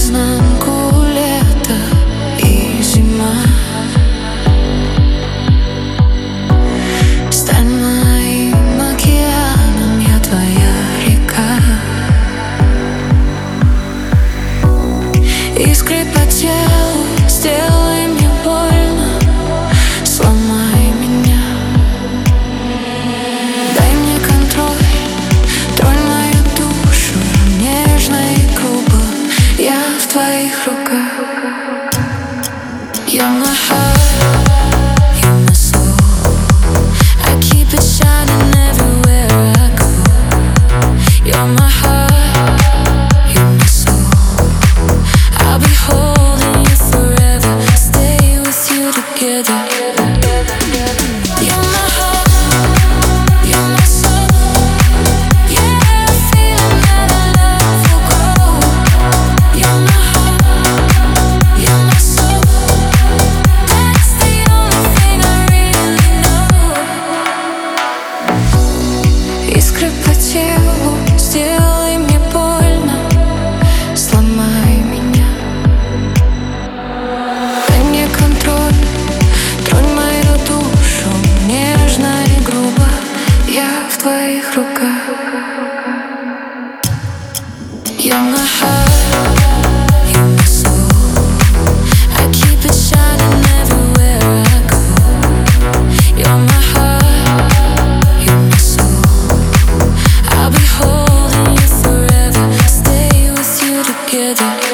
наизнанку лето и зима. Стань моим океаном, я твоя река. Искры по телу, сделай мне больно, сломай меня. Дай мне контроль, тронь мою душу нежно и грубо. Я в твоих руках. You're my heart, you're my soul. I keep it shining everywhere I go. You're my heart, you're my soul. I'll be holding you forever, stay with you together. You're my heart, you're my soul. Yeah, I feel that our love will grow. You're my heart, you're my soul. That's the only thing I really know. Искры по телу, сделай мне больно, сломай меня. Дай мне контроль, тронь мою душу нежно и грубо. Я в твоих руках. You're my heart, you're my soul. I keep it shining everywhere I go. You're my heart, you're my soul. I'll be holding you forever, stay with you together.